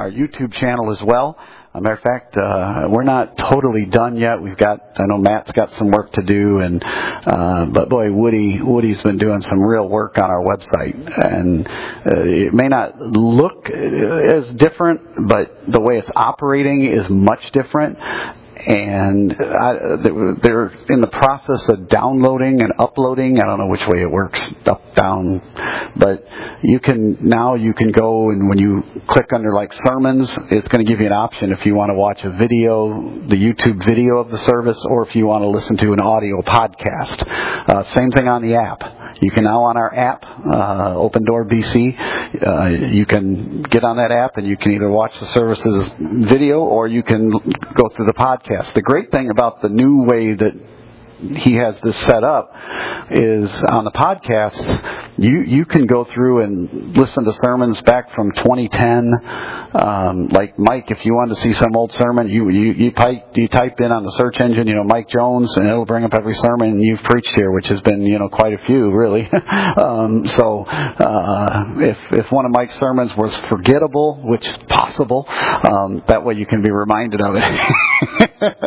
our YouTube channel as well. As a matter of fact, we're not totally done yet. I know Matt's got some work to do, but boy, Woody's been doing some real work on our website, and it may not look as different, but the way it's operating is much different. And they're in the process of downloading and uploading. I don't know which way it works, up, down, but you can go, and when you click under like sermons, it's going to give you an option if you want to watch a video, the YouTube video of the service, or if you want to listen to an audio podcast. Same thing on the app. You can now on our app, Open Door BC, you can get on that app and you can either watch the services video or you can go through the podcast. The great thing about the new way that he has this set up is on the podcast, you can go through and listen to sermons back from 2010. Like Mike, if you wanted to see some old sermon, you type in on the search engine, Mike Jones, and it'll bring up every sermon you've preached here, which has been, quite a few, really. So if one of Mike's sermons was forgettable, which is possible, that way you can be reminded of it.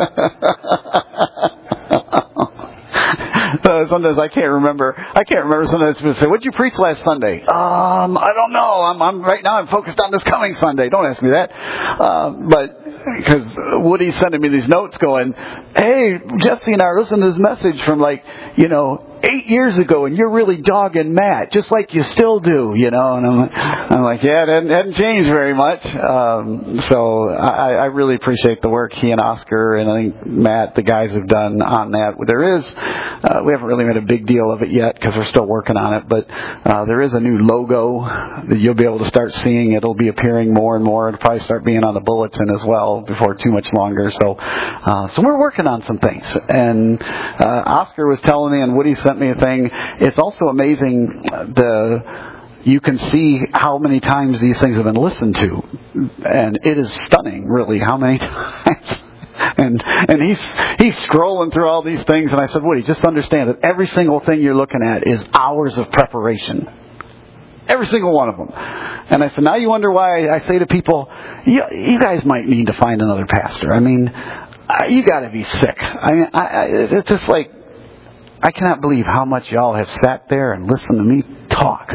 Sometimes I can't remember. Sometimes people say, "What'd you preach last Sunday?" I don't know. I'm right now. I'm focused on this coming Sunday. Don't ask me that. But because Woody's sending me these notes, going, "Hey, Jesse and I are listening to this message from 8 years ago, and you're really dogging Matt, just like you still do, And I'm like, yeah, it hadn't changed very much. So I really appreciate the work he and Oscar and I think Matt, the guys, have done on that. We haven't really made a big deal of it yet because we're still working on it, but there is a new logo that you'll be able to start seeing. It'll be appearing more and more. It'll probably start being on the bulletin as well before too much longer. So we're working on some things. And Oscar was telling me, and Woody sent me a thing. It's also amazing you can see how many times these things have been listened to, and it is stunning, really, how many times. And he's scrolling through all these things, and I said, Woody, just understand that every single thing you're looking at is hours of preparation. Every single one of them. And I said, now you wonder why I say to people, you guys might need to find another pastor. I mean, you got to be sick. It's just like, I cannot believe how much y'all have sat there and listened to me talk.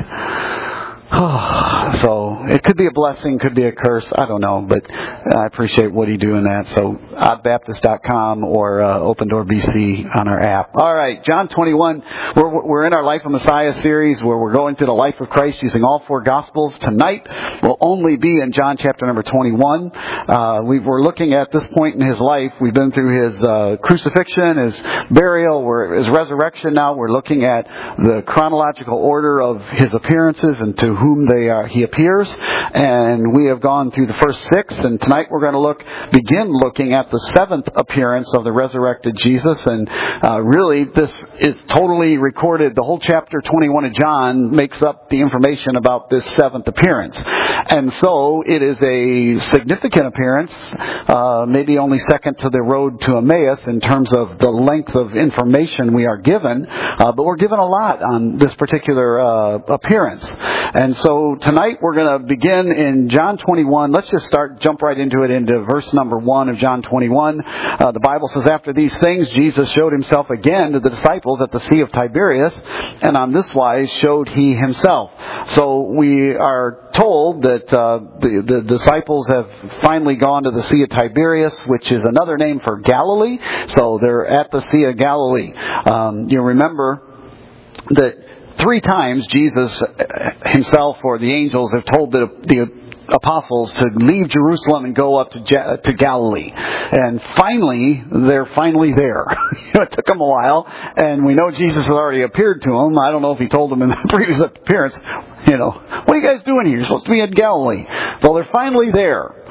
So it could be a blessing, could be a curse, I don't know, but I appreciate Woody doing that. So oddbaptist.com or Open Door BC on our app. All right, John 21. We're in our Life of Messiah series where we're going through the life of Christ using all four Gospels. Tonight we'll only be in John chapter number 21. We're looking at this point in his life. We've been through his crucifixion, his burial, his resurrection. Now we're looking at the chronological order of his appearances and to whom he appears, and we have gone through the first 6, and tonight we're going to begin looking at the 7th appearance of the resurrected Jesus, and really this is totally recorded. The whole chapter 21 of John makes up the information about this 7th appearance, and so it is a significant appearance, maybe only second to the road to Emmaus in terms of the length of information we are given, but we're given a lot on this particular appearance. And so tonight we're going to begin in John 21. Let's just jump right into verse number 1 of John 21. The Bible says, after these things, Jesus showed himself again to the disciples at the Sea of Tiberias, and on this wise showed he himself. So we are told that the disciples have finally gone to the Sea of Tiberias, which is another name for Galilee. So they're at the Sea of Galilee. You remember that 3 times Jesus himself or the angels have told the apostles to leave Jerusalem and go up to Galilee. And finally, they're finally there. It took them a while, and we know Jesus had already appeared to them. I don't know if he told them in the previous appearance, what are you guys doing here? You're supposed to be in Galilee. Well, they're finally there.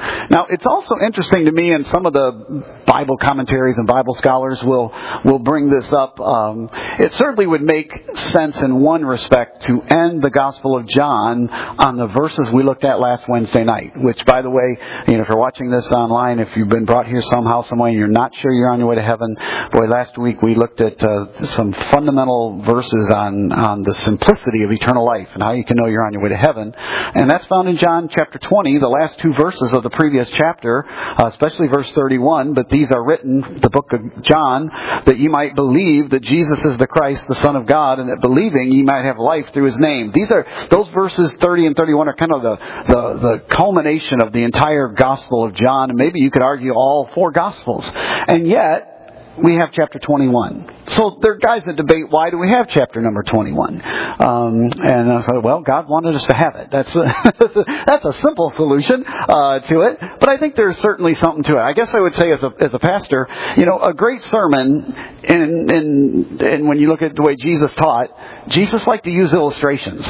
Now, it's also interesting to me, and some of the Bible commentaries and Bible scholars will bring this up. It certainly would make sense in one respect to end the Gospel of John on the verses we looked at last Wednesday night, which, by the way, if you're watching this online, if you've been brought here somehow, some way, and you're not sure you're on your way to heaven, boy, last week we looked at some fundamental verses on the simplicity of eternal life and how you can know you're on your way to heaven. And that's found in John chapter 20, the last two verses of the previous chapter, especially verse 31. But these are written, the book of John, that you might believe that Jesus is the Christ, the Son of God, and that believing ye might have life through His name. Those verses 30 and 31 are kind of the culmination of the entire Gospel of John, and maybe you could argue all four Gospels. And yet, we have chapter 21. So there are guys that debate, why do we have chapter number 21? And I said, well, God wanted us to have it. That's a simple solution to it. But I think there's certainly something to it. I guess I would say as a pastor, a great sermon, and when you look at the way Jesus taught, Jesus liked to use illustrations.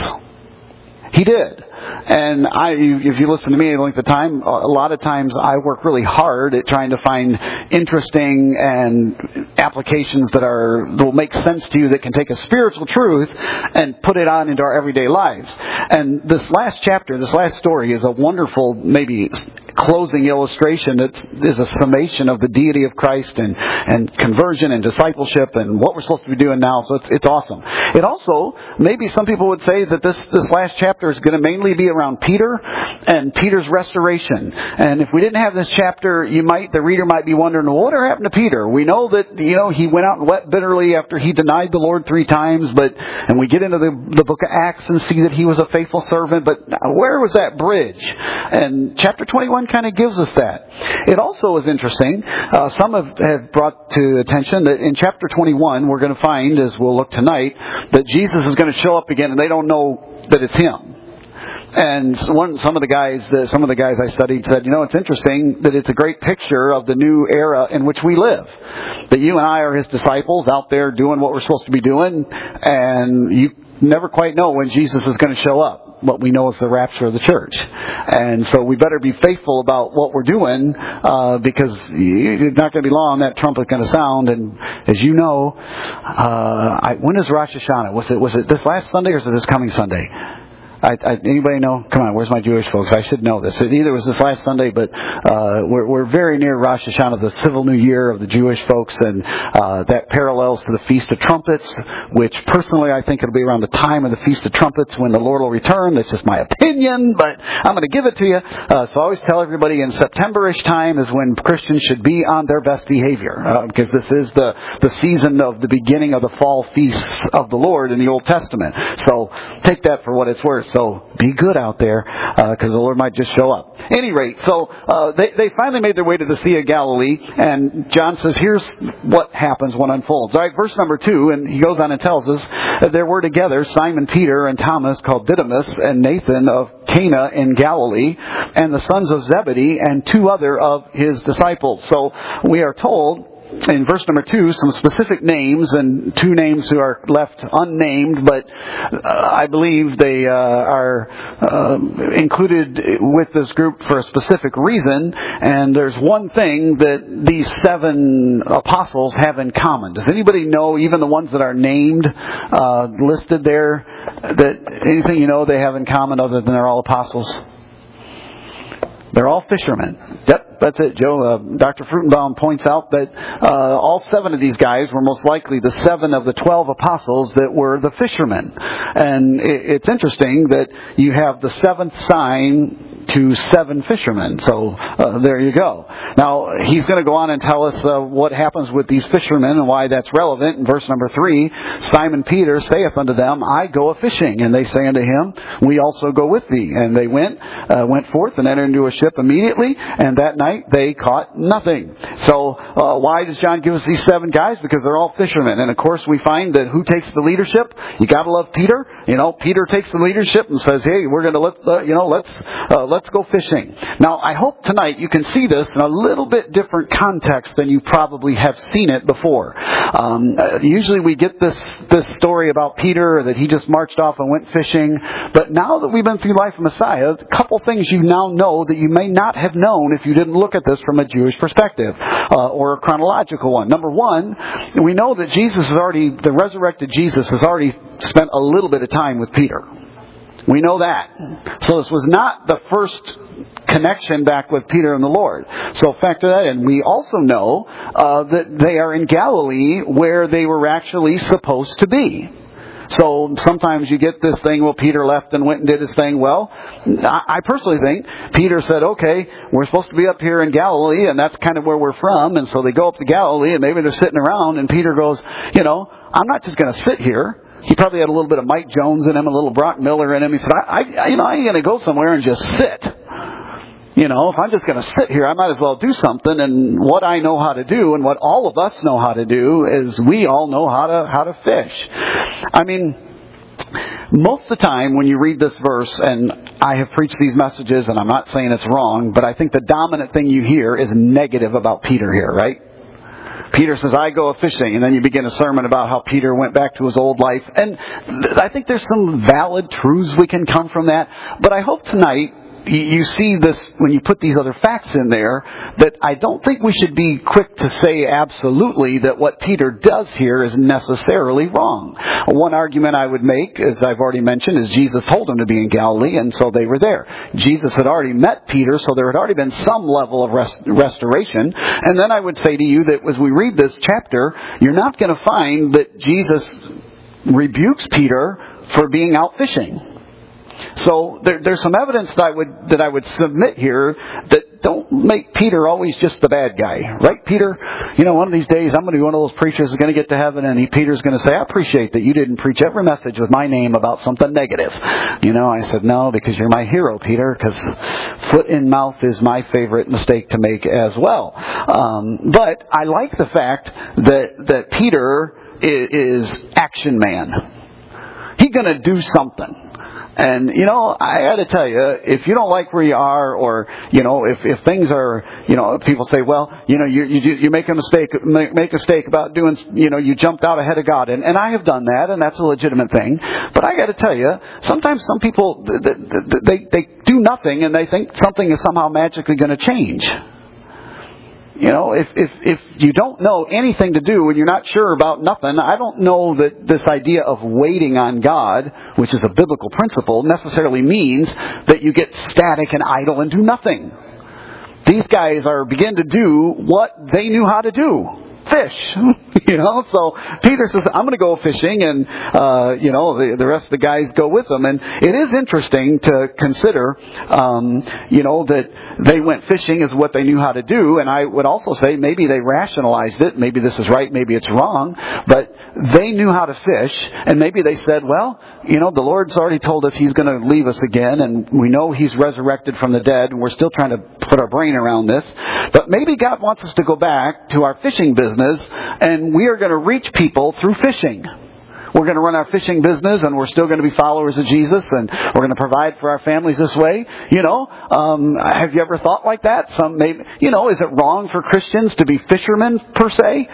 He did. And if you listen to me at length of time, a lot of times I work really hard at trying to find interesting and applications that will make sense to you, that can take a spiritual truth and put it on into our everyday lives. And this last chapter, this last story, is a wonderful, maybe closing illustration that is a summation of the deity of Christ and conversion and discipleship and what we're supposed to be doing now. So it's awesome. It also, maybe some people would say that this last chapter is going to mainly be around Peter and Peter's restoration. And if we didn't have this chapter, the reader might be wondering, well, what happened to Peter? We know that, he went out and wept bitterly after he denied the Lord 3 times, and we get into the book of Acts and see that he was a faithful servant, but where was that bridge? And chapter 21 kind of gives us that. It also is interesting, some have brought to attention that in chapter 21, we're going to find, as we'll look tonight, that Jesus is going to show up again, and they don't know that it's Him. And some of the guys I studied said, it's interesting that it's a great picture of the new era in which we live. That you and I are His disciples out there doing what we're supposed to be doing, and you never quite know when Jesus is going to show up. What we know is the rapture of the church. And so we better be faithful about what we're doing, because it's not going to be long, that trumpet's going to sound. And as you know, when is Rosh Hashanah? Was it this last Sunday or is it this coming Sunday? Anybody know? Come on, where's my Jewish folks? I should know this. It either was this last Sunday, but we're very near Rosh Hashanah, the civil new year of the Jewish folks, and that parallels to the Feast of Trumpets, which personally I think it'll be around the time of the Feast of Trumpets when the Lord will return. That's just my opinion, but I'm going to give it to you. So I always tell everybody in September-ish time is when Christians should be on their best behavior, because this is the season of the beginning of the fall feasts of the Lord in the Old Testament. So take that for what it's worth. So be good out there, because the Lord might just show up. At any rate, so they finally made their way to the Sea of Galilee, and John says, here's what happens when it unfolds. All right, verse number 2, and he goes on and tells us that there were together Simon Peter and Thomas called Didymus and Nathan of Cana in Galilee, and the sons of Zebedee and 2 other of his disciples. So we are told in verse number 2, some specific names, and 2 names who are left unnamed, but I believe they are included with this group for a specific reason. And there's one thing that these 7 apostles have in common. Does anybody know, even the ones that are named, listed there, that anything they have in common other than they're all apostles? They're all fishermen. Yep, that's it, Joe. Dr. Frutenbaum points out that all 7 of these guys were most likely the 7 of the 12 apostles that were the fishermen. And it's interesting that you have the 7th sign to 7 fishermen. So there you go. Now, he's going to go on and tell us what happens with these fishermen and why that's relevant. In verse number 3, Simon Peter saith unto them, I go a-fishing. And they say unto him, we also go with thee. And they went forth and entered into a ship immediately, and that night they caught nothing. So why does John give us these 7 guys? Because they're all fishermen. And of course we find that who takes the leadership? You got to love Peter. Peter takes the leadership and says, hey, we're going to let's let's go fishing. Now, I hope tonight you can see this in a little bit different context than you probably have seen it before. Usually we get this story about Peter, that he just marched off and went fishing. But now that we've been through Life of Messiah, a couple things you now know that you may not have known if you didn't look at this from a Jewish perspective, or a chronological one. Number one, we know that the resurrected Jesus has already spent a little bit of time with Peter. We know that. So this was not the first connection back with Peter and the Lord. So factor that in. We also know that they are in Galilee where they were actually supposed to be. So sometimes you get this thing, well, Peter left and went and did his thing. Well, I personally think Peter said, okay, we're supposed to be up here in Galilee, and that's kind of where we're from. And so they go up to Galilee, and maybe they're sitting around, and Peter goes, I'm not just going to sit here. He probably had a little bit of Mike Jones in him, a little Brock Miller in him. He said, I ain't going to go somewhere and just sit. If I'm just going to sit here, I might as well do something. And what I know how to do, and what all of us know how to do, is we all know how to fish. I mean, most of the time when you read this verse, and I have preached these messages, and I'm not saying it's wrong, but I think the dominant thing you hear is negative about Peter here, right? Peter says, I go a-fishing, and then you begin a sermon about how Peter went back to his old life. And I think there's some valid truths we can come from that. But I hope tonight you see this, when you put these other facts in there, that I don't think we should be quick to say absolutely that what Peter does here is necessarily wrong. One argument I would make, as I've already mentioned, is Jesus told them to be in Galilee, and so they were there. Jesus had already met Peter, so there had already been some level of restoration. And then I would say to you that as we read this chapter, you're not going to find that Jesus rebukes Peter for being out fishing. So there's some evidence that I would submit here that don't make Peter always just the bad guy. Right, Peter? One of these days I'm going to be one of those preachers who's going to get to heaven, and Peter's going to say, I appreciate that you didn't preach every message with my name about something negative. I said, no, because you're my hero, Peter, because foot in mouth is my favorite mistake to make as well. But I like the fact that Peter is action man. He's going to do something. And, I had to tell you, if you don't like where you are, or, if things are, people say, well, you make a mistake about doing, you jumped out ahead of God. And I have done that, and that's a legitimate thing. But I got to tell you, sometimes some people, they do nothing, and they think something is somehow magically going to change. If you don't know anything to do and you're not sure about nothing, I don't know that this idea of waiting on God, which is a biblical principle, necessarily means that you get static and idle and do nothing. These guys begin to do what they knew how to do. Fish. So Peter says, I'm going to go fishing, and, the rest of the guys go with them. And it is interesting to consider, that they went fishing is what they knew how to do. And I would also say maybe they rationalized it. Maybe this is right, maybe it's wrong. But they knew how to fish. And maybe they said, well, the Lord's already told us He's going to leave us again. And we know He's resurrected from the dead. And we're still trying to put our brain around this. But maybe God wants us to go back to our fishing business, and we are going to reach people through fishing. We're going to run our fishing business, and we're still going to be followers of Jesus, and we're going to provide for our families this way. Have you ever thought like that? Some maybe, is it wrong for Christians to be fishermen per se?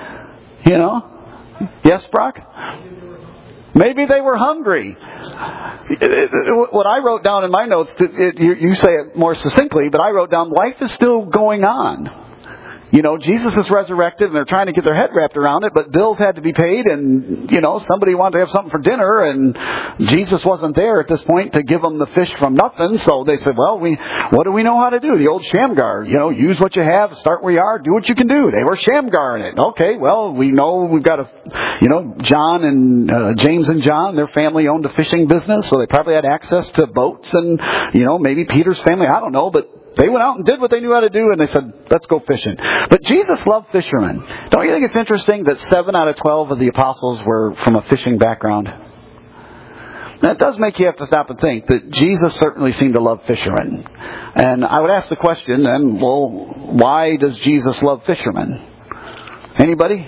Yes, Brock? Maybe they were hungry. What I wrote down in my notes, you say it more succinctly, but I wrote down, life is still going on. Jesus is resurrected, and they're trying to get their head wrapped around it, but bills had to be paid, and, somebody wanted to have something for dinner, and Jesus wasn't there at this point to give them the fish from nothing, so they said, well, what do we know how to do? The old Shamgar, use what you have, start where you are, do what you can do. They were Shamgaring it. Okay, well, we know we've got John and James and John, their family owned a fishing business, so they probably had access to boats, and, maybe Peter's family, I don't know, but they went out and did what they knew how to do, and they said, let's go fishing. But Jesus loved fishermen. Don't you think it's interesting that 7 out of 12 of the apostles were from a fishing background? That does make you have to stop and think that Jesus certainly seemed to love fishermen. And I would ask the question then, well, why does Jesus love fishermen? Anybody?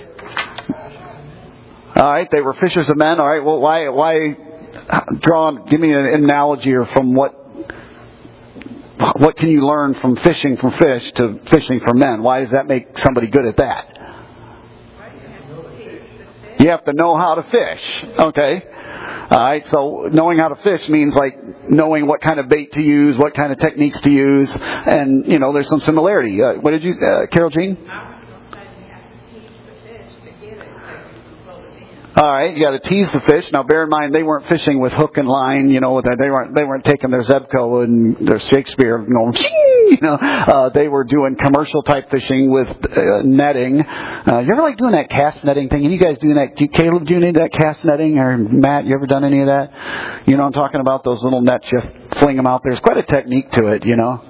All right, they were fishers of men. All right, well, why give me an analogy or from what what can you learn from fishing for fish to fishing for men? Why does that make somebody good at that? You have to know how to fish. Okay. All right. So knowing how to fish means like knowing what kind of bait to use, what kind of techniques to use, and there's some similarity. What did you, Carol Jean? All right, you got to tease the fish. Now, bear in mind, they weren't fishing with hook and line. They weren't taking their Zebco and their Shakespeare. They were doing commercial type fishing with netting. You ever like doing that cast netting thing? And you guys doing that? Caleb, do you need that cast netting? Or Matt, you ever done any of that? You know, I'm talking about those little nets. You fling them out. There's quite a technique to it.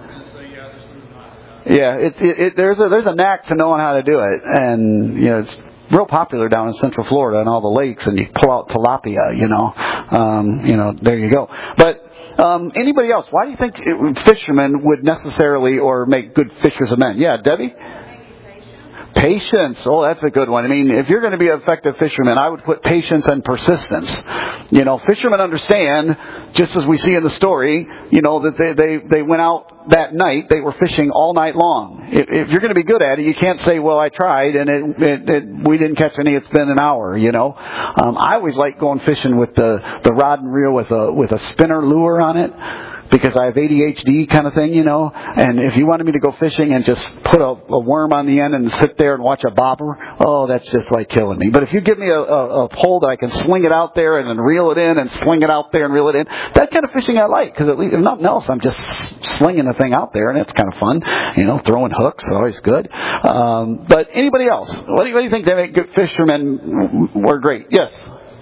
Yeah, there's a knack to knowing how to do it, and it's real popular down in Central Florida and all the lakes, and you pull out tilapia, there you go. But anybody else? Why do you think fishermen would necessarily or make good fishers of men? Yeah, Debbie? Patience. Oh, that's a good one. I mean, if you're going to be an effective fisherman, I would put patience and persistence. Fishermen understand, just as we see in the story, that they went out that night. They were fishing all night long. If you're going to be good at it, you can't say, well, I tried and we didn't catch any. It's been an hour, I always like going fishing with the rod and reel with a spinner lure on it, because I have ADHD kind of thing, and if you wanted me to go fishing and just put a worm on the end and sit there and watch a bobber, oh, that's just like killing me. But if you give me a pole that I can sling it out there and then reel it in and sling it out there and reel it in, that kind of fishing I like, because at least, if nothing else, I'm just slinging the thing out there, and it's kind of fun, throwing hooks, always good. But anybody else? What do you think they make good fishermen were great? Yes?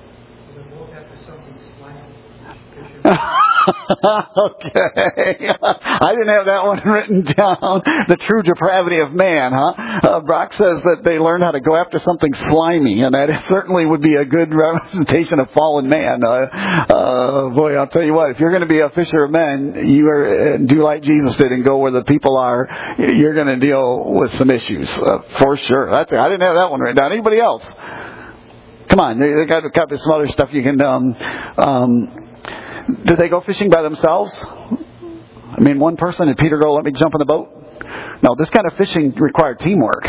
Okay. I didn't have that one written down. The true depravity of man, huh? Brock says that they learned how to go after something slimy, and that certainly would be a good representation of fallen man. Boy, I'll tell you what, if you're going to be a fisher of men, you do like Jesus did and go where the people are, you're going to deal with some issues, for sure. I didn't have that one written down. Anybody else? Come on, they got some other stuff you can... Did they go fishing by themselves? I mean, one person, did Peter go, let me jump in the boat? No, this kind of fishing required teamwork.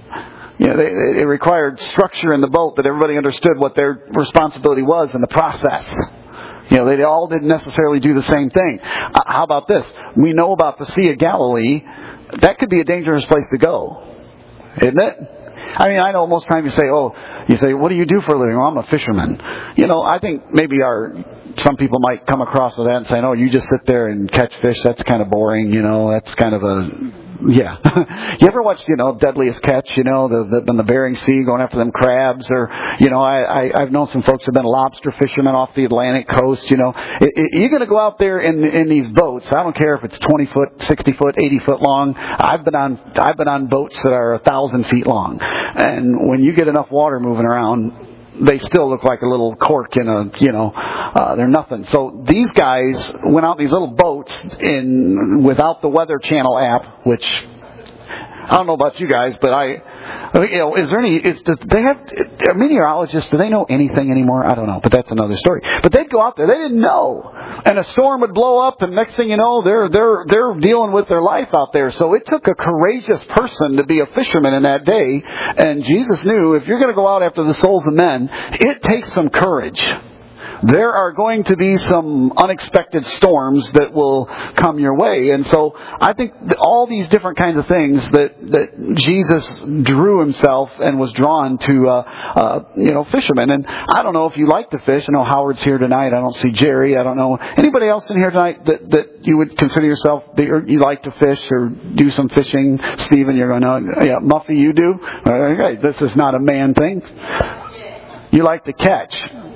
It required structure in the boat, that everybody understood what their responsibility was in the process. They all didn't necessarily do the same thing. How about this? We know about the Sea of Galilee. That could be a dangerous place to go, isn't it? I mean, I know most times you say, what do you do for a living? Well, I'm a fisherman. I think maybe some people might come across with that and say, no, you just sit there and catch fish. That's kind of boring. That's kind of yeah. You ever watch, Deadliest Catch, in the Bering Sea going after them crabs, or, I've known some folks who've been lobster fishermen off the Atlantic coast, You're going to go out there in these boats. I don't care if it's 20 foot, 60 foot, 80 foot long. I've been on boats that are 1,000 feet long. And when you get enough water moving around, they still look like a little cork in they're nothing. So these guys went out in these little boats without the Weather Channel app, which I don't know about you guys, but is there any, do they have, meteorologists, do they know anything anymore? I don't know, but that's another story. But they'd go out there, they didn't know. And a storm would blow up, and next thing you know, they're dealing with their life out there. So it took a courageous person to be a fisherman in that day. And Jesus knew, if you're going to go out after the souls of men, it takes some courage. There are going to be some unexpected storms that will come your way. And so I think all these different kinds of things that Jesus drew himself and was drawn to, fishermen. And I don't know if you like to fish. I know Howard's here tonight. I don't see Jerry. I don't know anybody else in here tonight that you would consider yourself, you like to fish or do some fishing. Stephen, you're going, yeah, Muffy, you do? Okay, this is not a man thing. You like to catch.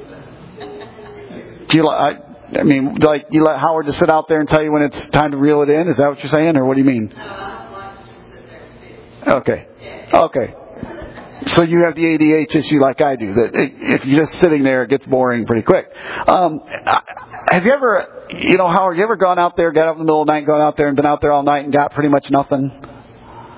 Do you you let Howard just sit out there and tell you when it's time to reel it in? Is that what you're saying, or what do you mean? No, I like to just sit there and fish. Okay. So you have the ADH issue like I do, that if you're just sitting there, it gets boring pretty quick. Have you ever, Howard, you ever gone out there, got up in the middle of the night, gone out there and been out there all night and got pretty much nothing?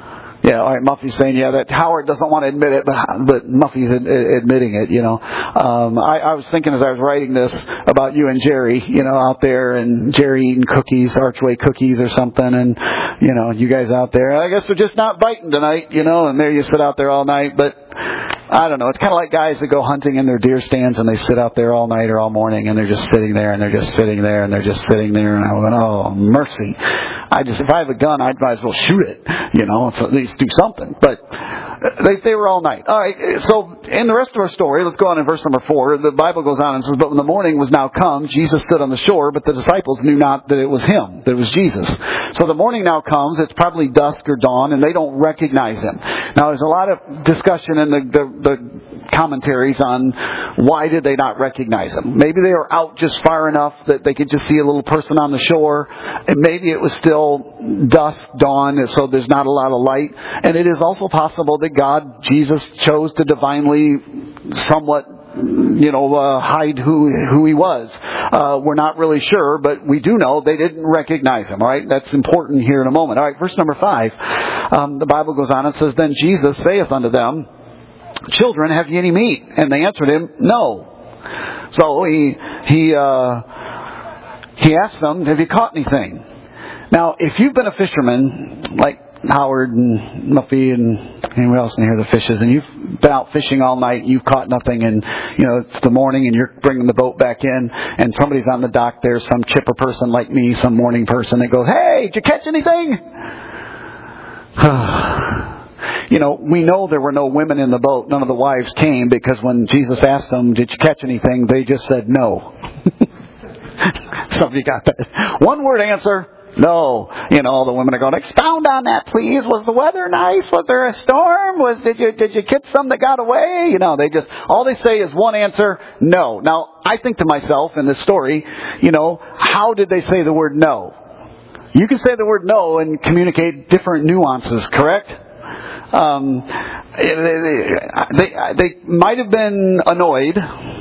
Yeah, all right, Muffy's saying, that Howard doesn't want to admit it, but Muffy's admitting it, I was thinking as I was writing this about you and Jerry, out there, and Jerry eating cookies, Archway cookies or something, and, you guys out there. I guess they're just not biting tonight, and there you sit out there all night, but I don't know. It's kind of like guys that go hunting in their deer stands and they sit out there all night or all morning and they're just sitting there and they're just sitting there and they're just sitting there, and I went, oh, mercy. If I have a gun, I might as well shoot it, so at least do something. But they were all night. All right, so in the rest of our story, let's go on in verse number 4. The Bible goes on and says, but when the morning was now come, Jesus stood on the shore, but the disciples knew not that it was him, that it was Jesus. So the morning now comes, it's probably dusk or dawn, and they don't recognize him. Now there's a lot of discussion in the commentaries on why did they not recognize him. Maybe they were out just far enough that they could just see a little person on the shore, and maybe it was still dusk, dawn, so there's not a lot of light. And it is also possible that Jesus chose to divinely somewhat hide who he was. We're not really sure, but we do know they didn't recognize him. All right, that's important here in a moment. All right, verse number 5. The Bible goes on and says, then Jesus saith unto them, children, have ye any meat? And they answered him, no. So he asked them, have you caught anything? Now, if you've been a fisherman, like Howard and Muffy and anyone else in here that fishes, and you've been out fishing all night, you've caught nothing, and it's the morning and you're bringing the boat back in, and somebody's on the dock there, some chipper person like me, some morning person that goes, hey, did you catch anything? We know there were no women in the boat. None of the wives came, because when Jesus asked them, did you catch anything? They just said no. Somebody got that. One word answer. No. All the women are going, expound on that, please. Was the weather nice? Was there a storm? Did you catch some that got away? All they say is one answer, no. Now, I think to myself in this story, how did they say the word no? You can say the word no and communicate different nuances, correct? They might have been annoyed.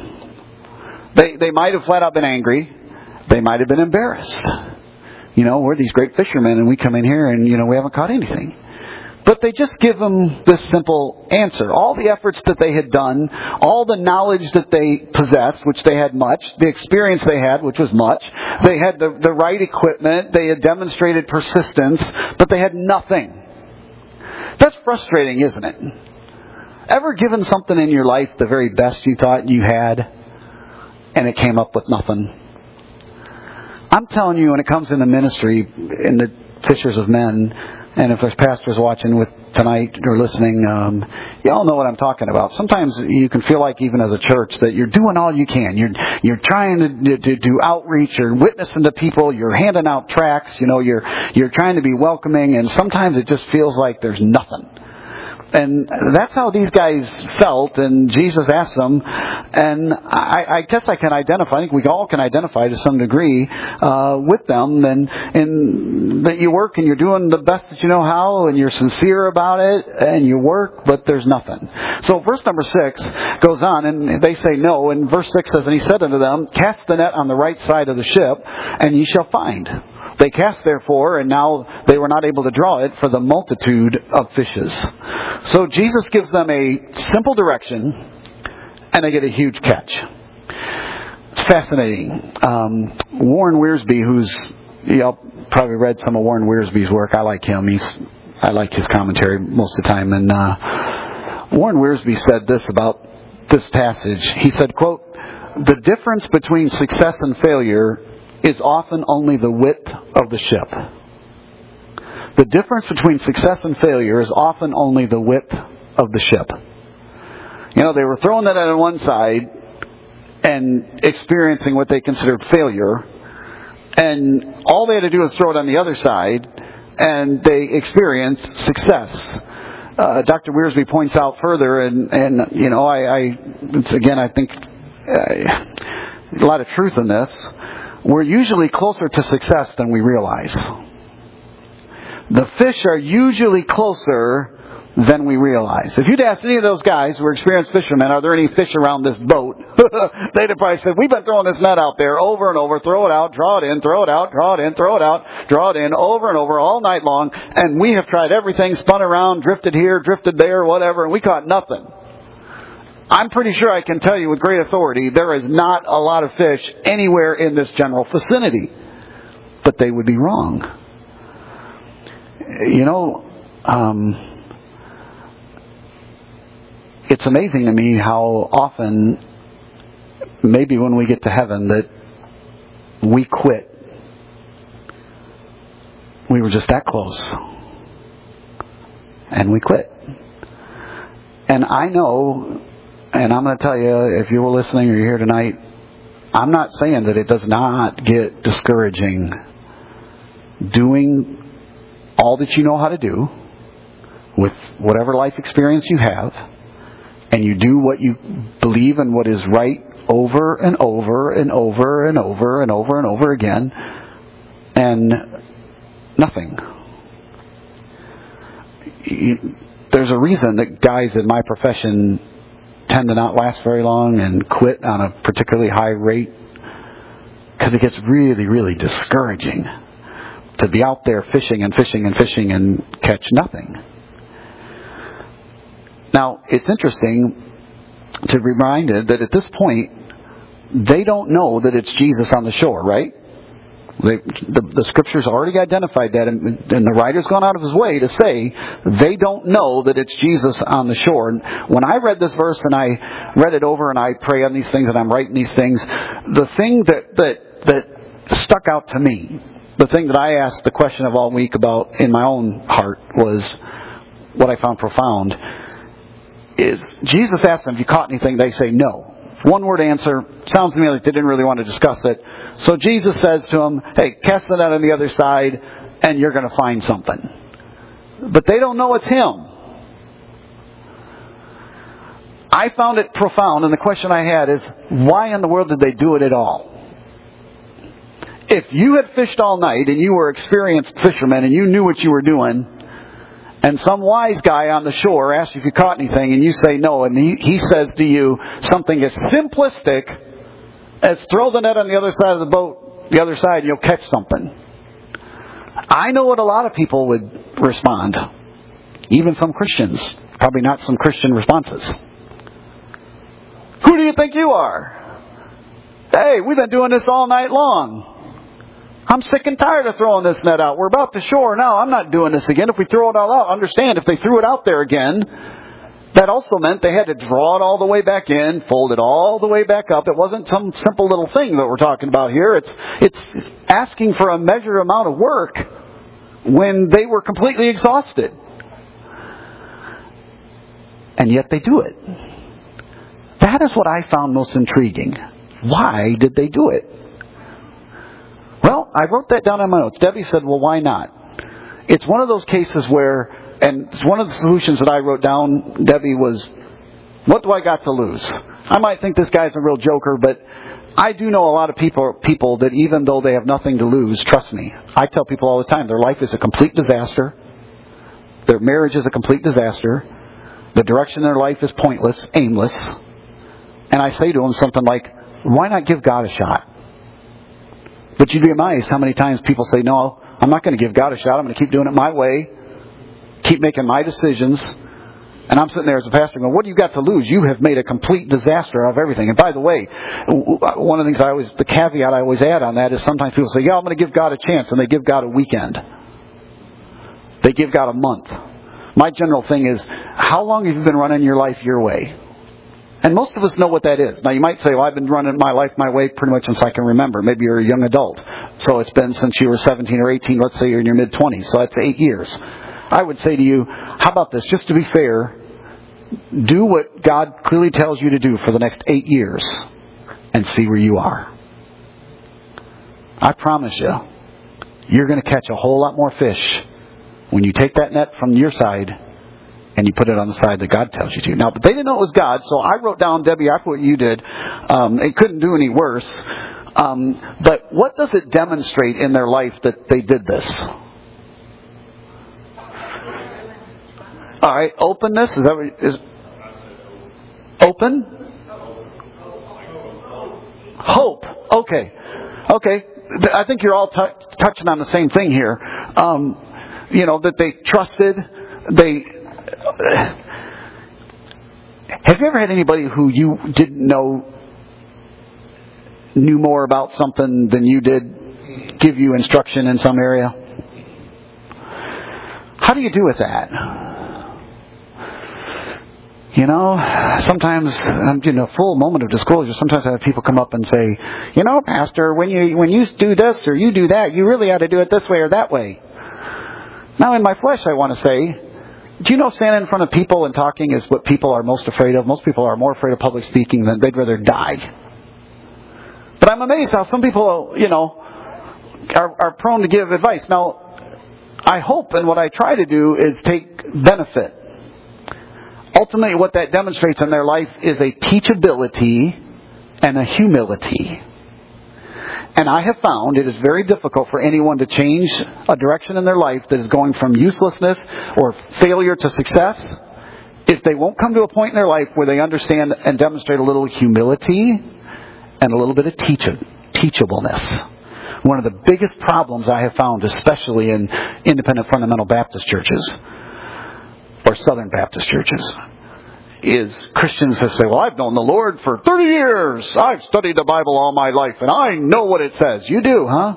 They might have flat out been angry. They might have been embarrassed. We're these great fishermen and we come in here and, we haven't caught anything. But they just give them this simple answer. All the efforts that they had done, all the knowledge that they possessed, which they had much, the experience they had, which was much, they had the right equipment, they had demonstrated persistence, but they had nothing. That's frustrating, isn't it? Ever given something in your life the very best you thought you had, and it came up with nothing? I'm telling you, when it comes into ministry, in the fishers of men, and if there's pastors watching with tonight or listening, you all know what I'm talking about. Sometimes you can feel like, even as a church, that you're doing all you can. You're trying to do outreach, you're witnessing to people, you're handing out tracts, you're trying to be welcoming, and sometimes it just feels like there's nothing. And that's how these guys felt, and Jesus asked them, and I guess I can identify, I think we all can identify to some degree with them, and that you work and you're doing the best that you know how, and you're sincere about it, and you work, but there's nothing. So verse number 6 goes on, and they say no, and verse 6 says, and he said unto them, cast the net on the right side of the ship, and ye shall find. They cast therefore, and now they were not able to draw it for the multitude of fishes. So Jesus gives them a simple direction, and they get a huge catch. It's fascinating. Warren Wiersbe, who's, y'all probably read some of Warren Wiersbe's work. I like him. I like his commentary most of the time. And Warren Wiersbe said this about this passage. He said, quote, the difference between success and failure is often only the width of the ship. The difference between success and failure is often only the width of the ship. They were throwing that on one side and experiencing what they considered failure, and all they had to do was throw it on the other side, and they experienced success. Dr. Wiersbe points out further, and I think a lot of truth in this. We're usually closer to success than we realize. The fish are usually closer than we realize. If you'd asked any of those guys who are experienced fishermen, are there any fish around this boat? They'd have probably said, we've been throwing this net out there over and over, throw it out, draw it in, throw it out, draw it in, throw it out, draw it in, over and over all night long, and we have tried everything, spun around, drifted here, drifted there, whatever, and we caught nothing. I'm pretty sure I can tell you with great authority, there is not a lot of fish anywhere in this general vicinity. But they would be wrong. You know, it's amazing to me how often, maybe when we get to heaven, that we quit. We were just that close. And we quit. And I know, and I'm going to tell you, if you were listening or you're here tonight, I'm not saying that it does not get discouraging doing all that you know how to do with whatever life experience you have, and you do what you believe and what is right over and over and over and over and over and over again, and nothing. There's a reason that guys in my profession tend to not last very long and quit on a particularly high rate, because it gets really, really discouraging to be out there fishing and fishing and fishing and catch nothing. Now, it's interesting to be reminded that at this point, they don't know that it's Jesus on the shore, right? The Scriptures already identified that, and the writer's gone out of his way to say they don't know that it's Jesus on the shore. And when I read this verse and I read it over and I pray on these things and I'm writing these things, the thing that stuck out to me, the thing that I asked the question of all week about in my own heart, was what I found profound, is Jesus asked them, have you caught anything? They say no. One word answer. Sounds to me like they didn't really want to discuss it. So Jesus says to them, hey, cast the net on the other side and you're going to find something. But they don't know it's Him. I found it profound, and the question I had is, why in the world did they do it at all? If you had fished all night and you were experienced fishermen and you knew what you were doing, and some wise guy on the shore asks you if you caught anything, and you say no, and he says to you something as simplistic as throw the net on the other side of the boat, the other side, and you'll catch something. I know what a lot of people would respond. Even some Christians. Probably not some Christian responses. Who do you think you are? Hey, we've been doing this all night long. I'm sick and tired of throwing this net out. We're about to shore now. I'm not doing this again. If we throw it all out, understand, if they threw it out there again, that also meant they had to draw it all the way back in, fold it all the way back up. It wasn't some simple little thing that we're talking about here. It's asking for a measured amount of work when they were completely exhausted. And yet they do it. That is what I found most intriguing. Why did they do it? Well, I wrote that down on my notes. Debbie said, well, why not? It's one of those cases where, and one of the solutions that I wrote down, Debbie, was, what do I got to lose? I might think this guy's a real joker, but I do know a lot of people that even though they have nothing to lose, trust me, I tell people all the time, their life is a complete disaster. Their marriage is a complete disaster. The direction of their life is pointless, aimless. And I say to them something like, why not give God a shot? But you'd be amazed how many times people say, no, I'm not going to give God a shot. I'm going to keep doing it my way. Keep making my decisions. And I'm sitting there as a pastor going, what do you got to lose? You have made a complete disaster of everything. And by the way, one of the things the caveat I always add on that is sometimes people say, yeah, I'm going to give God a chance. And they give God a weekend. They give God a month. My general thing is, how long have you been running your life your way? And most of us know what that is. Now, you might say, well, I've been running my life my way pretty much since I can remember. Maybe you're a young adult. So it's been since you were 17 or 18. Let's say you're in your mid-20s. So that's 8 years. I would say to you, how about this? Just to be fair, do what God clearly tells you to do for the next 8 years and see where you are. I promise you, you're going to catch a whole lot more fish when you take that net from your side and you put it on the side that God tells you to. Now, but they didn't know it was God, so I wrote down, Debbie, after what you did. It couldn't do any worse. But what does it demonstrate in their life that they did this? All right, openness, is that what is open? Hope. Okay. I think you're all touching on the same thing here. That they trusted. Have you ever had anybody who you didn't know knew more about something than you did, give you instruction in some area? How do you do with that? Sometimes, full moment of disclosure, sometimes I have people come up and say, Pastor, when you do this or you do that, you really ought to do it this way or that way. Now, in my flesh, I want to say, do you know standing in front of people and talking is what people are most afraid of? Most people are more afraid of public speaking than they'd rather die. But I'm amazed how some people, are prone to give advice. Now, I hope and what I try to do is take benefit. Ultimately, what that demonstrates in their life is a teachability and a humility. And I have found it is very difficult for anyone to change a direction in their life that is going from uselessness or failure to success if they won't come to a point in their life where they understand and demonstrate a little humility and a little bit of teachableness. One of the biggest problems I have found, especially in independent fundamental Baptist churches or Southern Baptist churches, is Christians who say, well, I've known the Lord for 30 years. I've studied the Bible all my life, and I know what it says. You do, huh?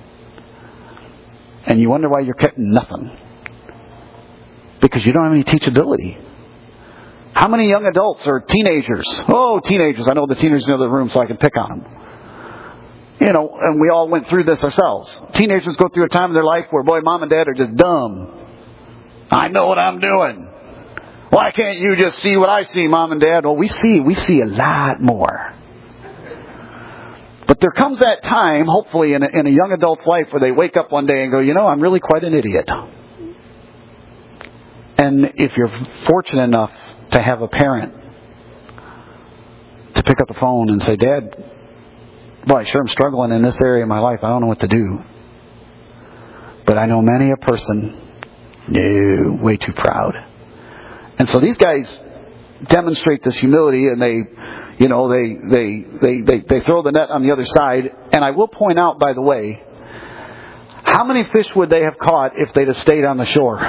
And you wonder why you're getting nothing. Because you don't have any teachability. How many young adults or teenagers? Oh, teenagers. I know the teenagers in the other room, so I can pick on them. And we all went through this ourselves. Teenagers go through a time in their life where, boy, mom and dad are just dumb. I know what I'm doing. Why can't you just see what I see, Mom and Dad? Well, we see a lot more. But there comes that time, hopefully, in a young adult's life where they wake up one day and go, I'm really quite an idiot. And if you're fortunate enough to have a parent to pick up the phone and say, Dad, boy, sure I'm struggling in this area of my life. I don't know what to do. But I know many a person, no, way too proud. And so these guys demonstrate this humility, and they throw the net on the other side. And I will point out, by the way, how many fish would they have caught if they'd have stayed on the shore?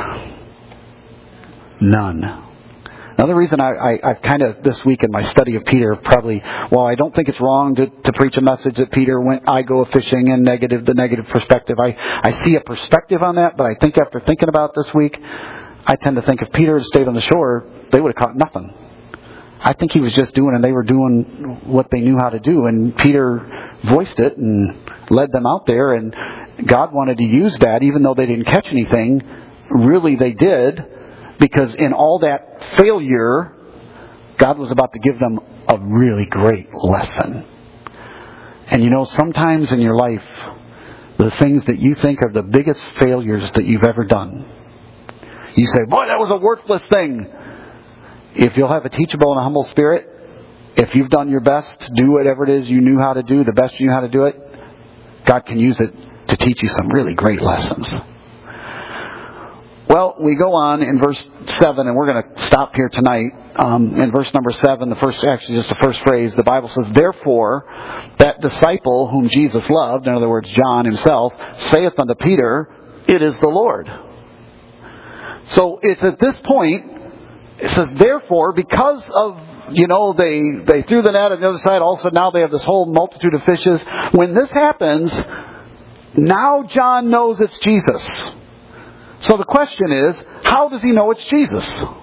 None. Another reason I've kind of, this week in my study of Peter, probably, while I don't think it's wrong to preach a message that Peter went, I go fishing, and the negative perspective. I see a perspective on that, but I think after thinking about it this week, I tend to think if Peter had stayed on the shore, they would have caught nothing. I think he was just doing, and they were doing what they knew how to do. And Peter voiced it and led them out there. And God wanted to use that, even though they didn't catch anything. Really, they did, because in all that failure, God was about to give them a really great lesson. And sometimes in your life, the things that you think are the biggest failures that you've ever done, you say, boy, that was a worthless thing. If you'll have a teachable and a humble spirit, if you've done your best to do whatever it is you knew how to do, the best you knew how to do it, God can use it to teach you some really great lessons. Well, we go on in verse 7, and we're going to stop here tonight. In verse number 7, the first phrase, the Bible says, therefore, that disciple whom Jesus loved, in other words, John himself, saith unto Peter, it is the Lord. So it's at this point, it says, therefore, because of, they threw the net on the other side, all of a sudden now they have this whole multitude of fishes. When this happens, now John knows it's Jesus. So the question is, how does he know it's Jesus?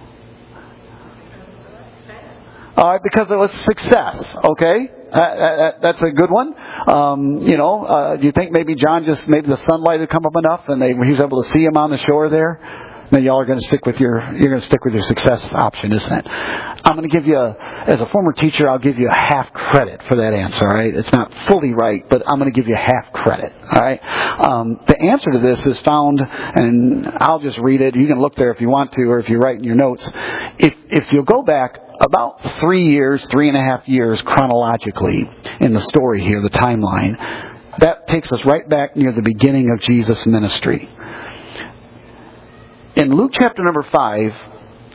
Because it was success, okay? That's a good one. Do you think maybe the sunlight had come up enough and he was able to see him on the shore there? Then y'all are going to stick with your success option, isn't it? I'm going to give you as a former teacher, I'll give you a half credit for that answer, all right? It's not fully right, but I'm going to give you half credit, all right? The answer to this is found, and I'll just read it. You can look there if you want to, or if you write in your notes. If you'll go back about 3.5 years chronologically in the story here, the timeline, that takes us right back near the beginning of Jesus' ministry. In Luke chapter number 5,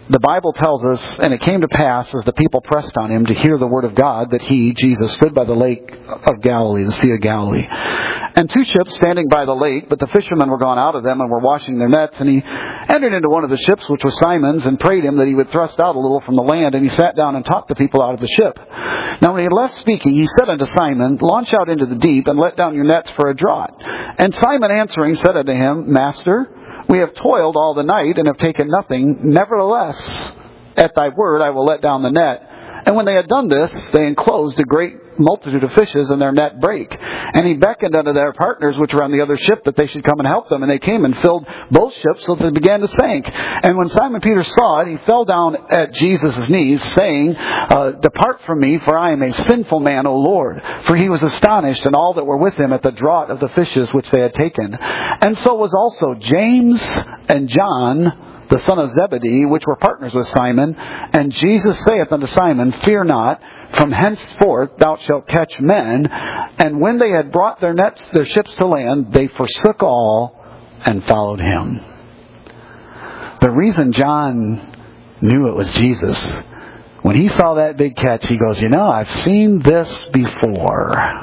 the Bible tells us, and it came to pass as the people pressed on him to hear the word of God, that he, Jesus, stood by the lake of Galilee, the Sea of Galilee. And two ships standing by the lake, but the fishermen were gone out of them and were washing their nets. And he entered into one of the ships, which was Simon's, and prayed him that he would thrust out a little from the land. And he sat down and taught the people out of the ship. Now when he had left speaking, he said unto Simon, Launch out into the deep, and let down your nets for a draught. And Simon answering said unto him, Master, we have toiled all the night and have taken nothing. Nevertheless, at thy word I will let down the net. And when they had done this, they enclosed a great multitude of fishes, and their net brake. And he beckoned unto their partners which were on the other ship that they should come and help them. And they came and filled both ships so that they began to sink. And when Simon Peter saw it, he fell down at Jesus' knees, saying, Depart from me, for I am a sinful man, O Lord. For he was astonished, and all that were with him, at the draught of the fishes which they had taken. And so was also James and John, the son of Zebedee, which were partners with Simon. And Jesus saith unto Simon, Fear not, from henceforth thou shalt catch men. And when they had brought their ships to land, they forsook all and followed him. The reason John knew it was Jesus, when he saw that big catch, he goes, I've seen this before.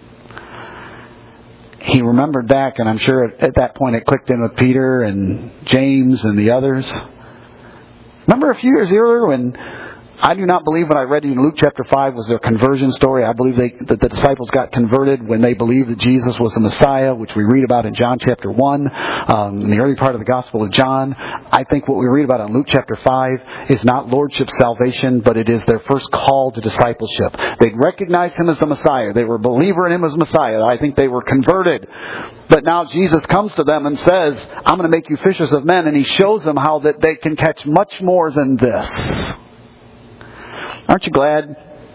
He remembered back, and I'm sure at that point it clicked in with Peter and James and the others. Remember a few years earlier when I do not believe what I read in Luke chapter 5 was their conversion story. I believe that the disciples got converted when they believed that Jesus was the Messiah, which we read about in John chapter 1, in the early part of the Gospel of John. I think what we read about in Luke chapter 5 is not lordship salvation, but it is their first call to discipleship. They recognized him as the Messiah. They were a believer in him as Messiah. I think they were converted. But now Jesus comes to them and says, I'm going to make you fishers of men, and he shows them how that they can catch much more than this. Aren't you glad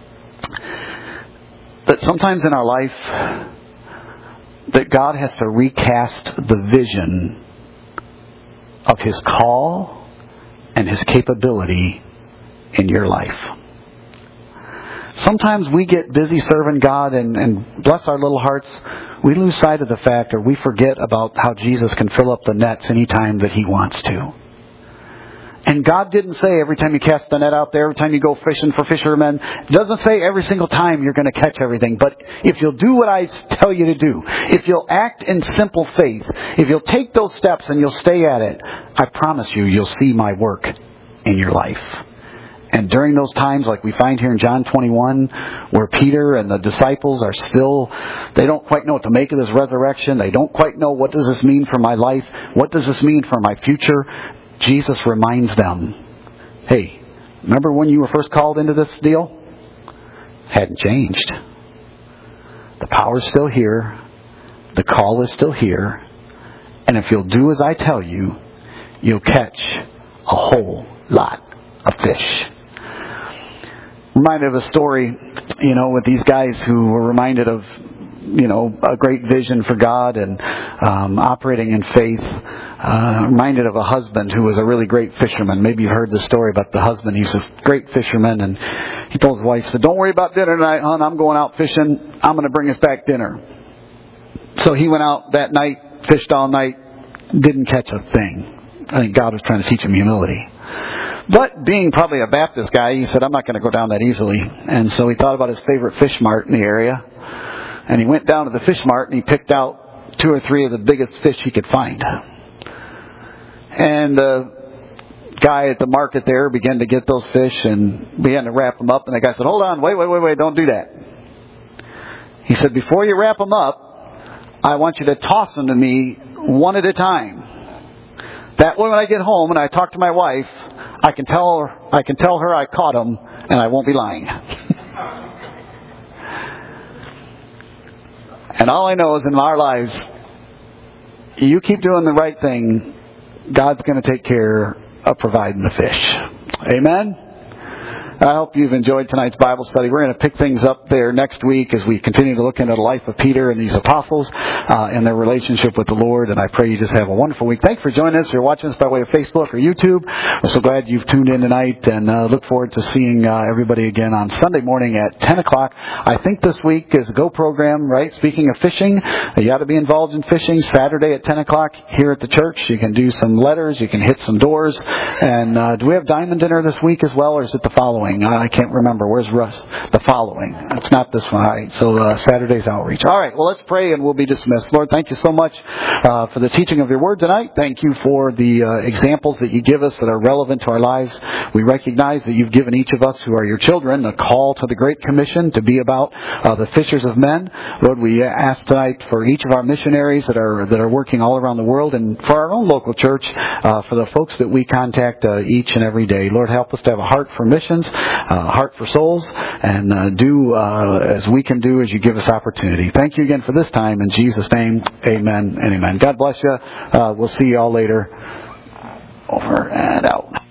that sometimes in our life that God has to recast the vision of his call and his capability in your life? Sometimes we get busy serving God and bless our little hearts, we lose sight of the fact, or we forget about how Jesus can fill up the nets anytime that he wants to. And God didn't say every time you cast the net out there, every time you go fishing for fishermen, it doesn't say every single time you're going to catch everything. But if you'll do what I tell you to do, if you'll act in simple faith, if you'll take those steps and you'll stay at it, I promise you, you'll see my work in your life. And during those times, like we find here in John 21, where Peter and the disciples are still, they don't quite know what to make of this resurrection. They don't quite know, what does this mean for my life? What does this mean for my future? Jesus reminds them, hey, remember when you were first called into this deal? Hadn't changed. The power's still here. The call is still here. And if you'll do as I tell you, you'll catch a whole lot of fish. Reminded of a story, with these guys who were reminded of, a great vision for God and operating in faith. Reminded of a husband who was a really great fisherman. Maybe you've heard this story about the husband. He's this great fisherman, and he told his wife, said, don't worry about dinner tonight, hon. I'm going out fishing. I'm going to bring us back dinner. So he went out that night, fished all night, didn't catch a thing. I think God was trying to teach him humility. But being probably a Baptist guy, he said, I'm not going to go down that easily. And so he thought about his favorite fish mart in the area. And he went down to the fish mart and he picked out 2 or 3 of the biggest fish he could find. And the guy at the market there began to get those fish and began to wrap them up. And the guy said, hold on, wait, don't do that. He said, before you wrap them up, I want you to toss them to me one at a time. That way when I get home and I talk to my wife, I can tell her I caught them and I won't be lying. And all I know is in our lives, you keep doing the right thing, God's going to take care of providing the fish. Amen? I hope you've enjoyed tonight's Bible study. We're going to pick things up there next week as we continue to look into the life of Peter and these apostles and their relationship with the Lord. And I pray you just have a wonderful week. Thanks for joining us. If you're watching us by way of Facebook or YouTube, we're so glad you've tuned in tonight, and look forward to seeing everybody again on Sunday morning at 10 o'clock. I think this week is a Go program, right? Speaking of fishing, you ought to be involved in fishing. Saturday at 10 o'clock here at the church. You can do some letters. You can hit some doors. And do we have Diamond Dinner this week as well, or is it the following? I can't remember. Where's Russ? The following. It's not this one. All right. So Saturday's outreach. All right. Well, let's pray and we'll be dismissed. Lord, thank you so much for the teaching of your word tonight. Thank you for the examples that you give us that are relevant to our lives. We recognize that you've given each of us who are your children a call to the Great Commission to be about the fishers of men. Lord, we ask tonight for each of our missionaries that are working all around the world, and for our own local church, for the folks that we contact each and every day. Lord, help us to have a heart for missions, a heart for souls, and do as we can do as you give us opportunity. Thank you again for this time. In Jesus' name, amen and amen. God bless you. We'll see you all later. Over and out.